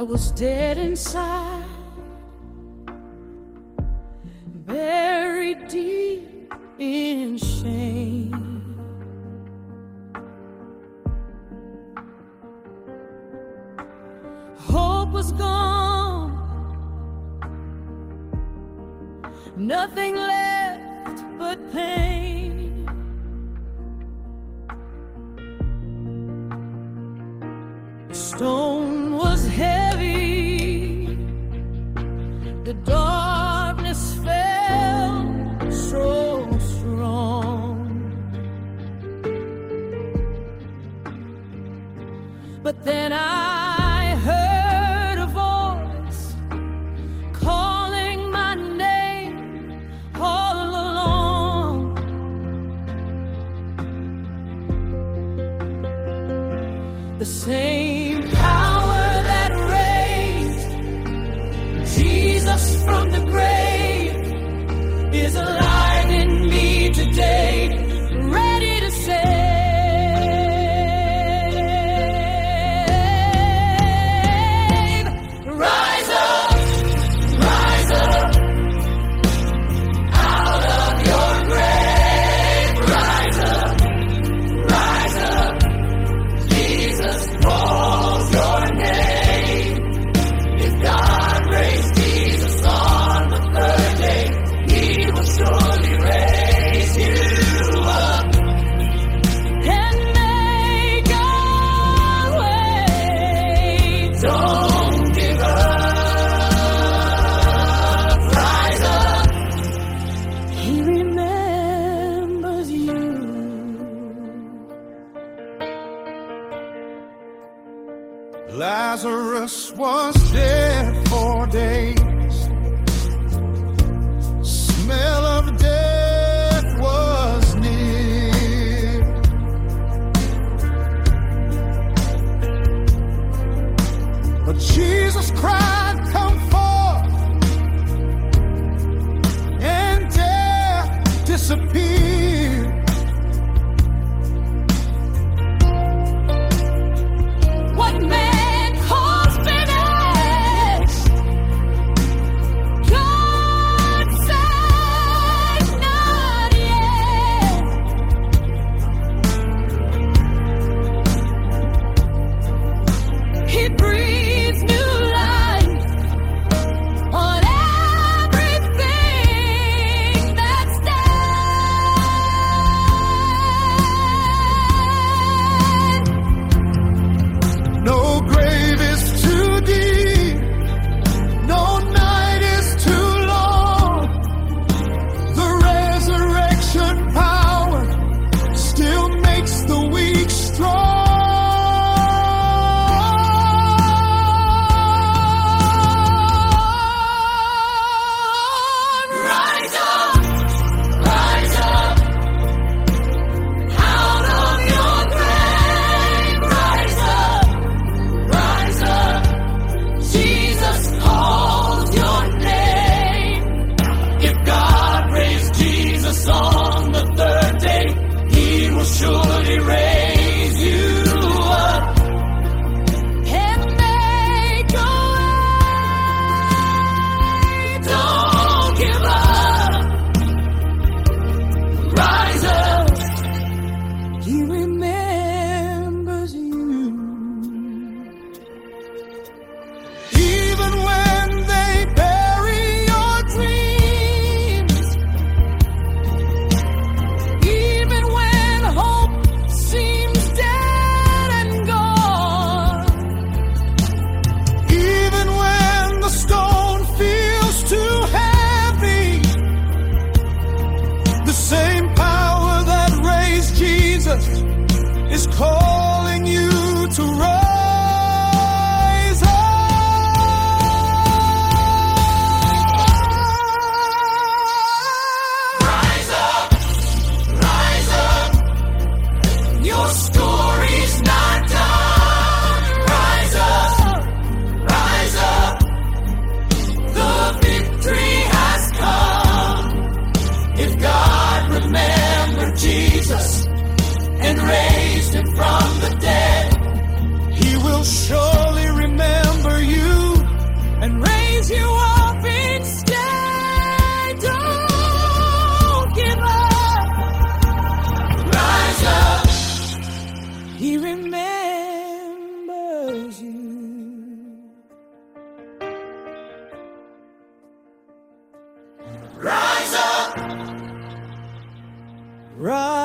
was dead inside, buried deep in shame. Hope was gone, nothing left but pain. The stone was heavy, the darkness fell so strong. But then I heard a voice calling my name all along. The same power that raised Jesus from the grave is alive in me today, ready to save. Rise up, out of your grave. Rise up, Jesus calls your name. If God raised Jesus on the third day, He will surely raise you up and make a way. Don't give up. Rise up. He remembers you. Lazarus was dead 4 days. Smell of death was near. But Jesus cried, "Come forth," and death disappeared. What man calls finished, God says not yet. He breathes new life on everything that's dead. No grave is too deep, no night is too long. The resurrection power still makes the weak strong. Rise up, out of your grave. Rise up, Jesus calls your name. If God raised Jesus on the third day, He will surely raise you up and make a way. Don't give up. Rise up. He remembers you. Even when they bury your dreams, even when hope seems dead and gone, even when the stone feels too heavy, the same power that raised Jesus is calling you to rise up. Rise up. Your story's not done. Rise up. The victory has come. If God remembered Jesus and raised Him from the dead, He will surely remember you. Right.